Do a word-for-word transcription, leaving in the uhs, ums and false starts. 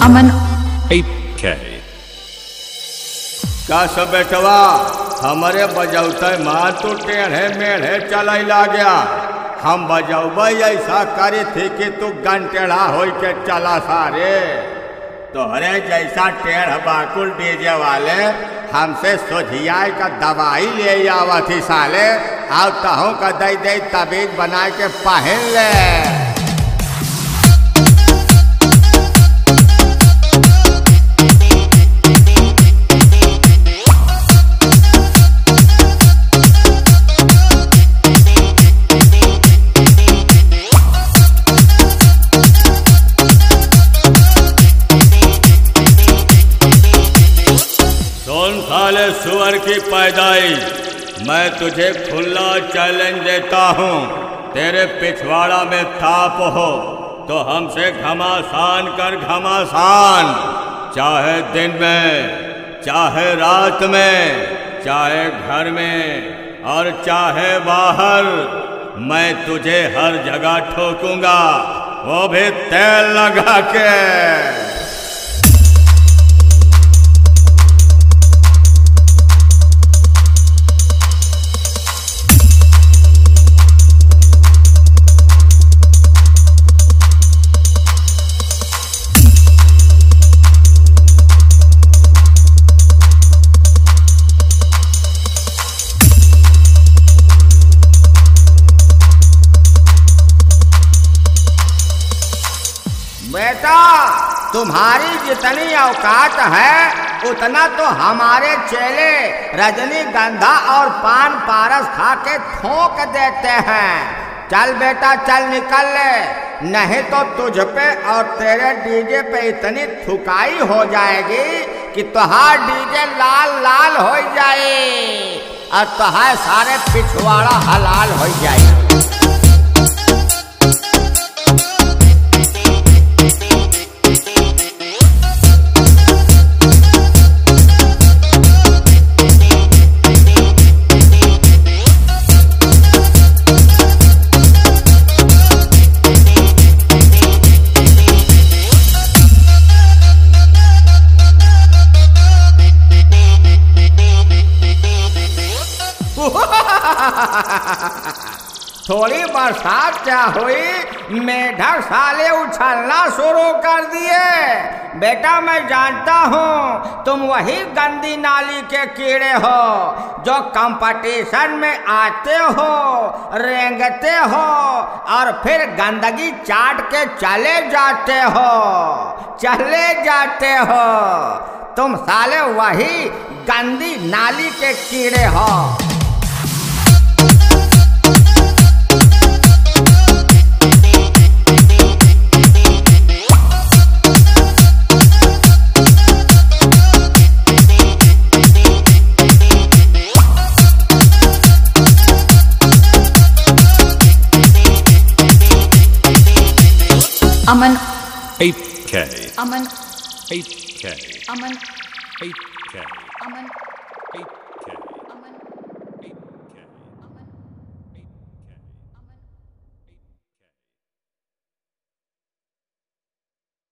अमन eight K। का सब बेटवा हमारे बजौते माँ तो टेढ़े मेढ़े चला गया। हम बजौब ऐसा करे थे कि तू गन टेढ़ा हो के चला सारे। तोहरे जैसा टेढ़ बाकुल डीजे वाले हमसे सोझिया का दवाई ले आवा थी साले। आओ तहों का दई दई तबीज बना के पहन ले। साले सुअर की पैदाइश, मैं तुझे खुला चैलेंज देता हूँ। तेरे पिछवाड़ा में थाप हो तो हमसे घमासान कर घमासान। चाहे दिन में, चाहे रात में, चाहे घर में और चाहे बाहर, मैं तुझे हर जगह ठोकूंगा, वो भी तेल लगा के। बेटा तुम्हारी जितनी औकात है उतना तो हमारे चेले रजनीगंधा और पान पारस खा के थोक देते हैं। चल बेटा चल निकल ले, नहीं तो तुझ पे और तेरे डीजे पे इतनी थुकाई हो जाएगी कि तुहार डीजे लाल लाल हो जाए और तुहार सारे पिछवाड़ा हलाल हो जाए। थोड़ी बरसात क्या हुई, मेढक साले उछलना शुरू कर दिए। बेटा मैं जानता हूँ तुम वही गंदी नाली के कीड़े हो जो कंपटीशन में आते हो, रेंगते हो और फिर गंदगी चाट के चले जाते हो चले जाते हो तुम साले वही गंदी नाली के कीड़े हो। अमन eight K। अमन eight K। अमन eight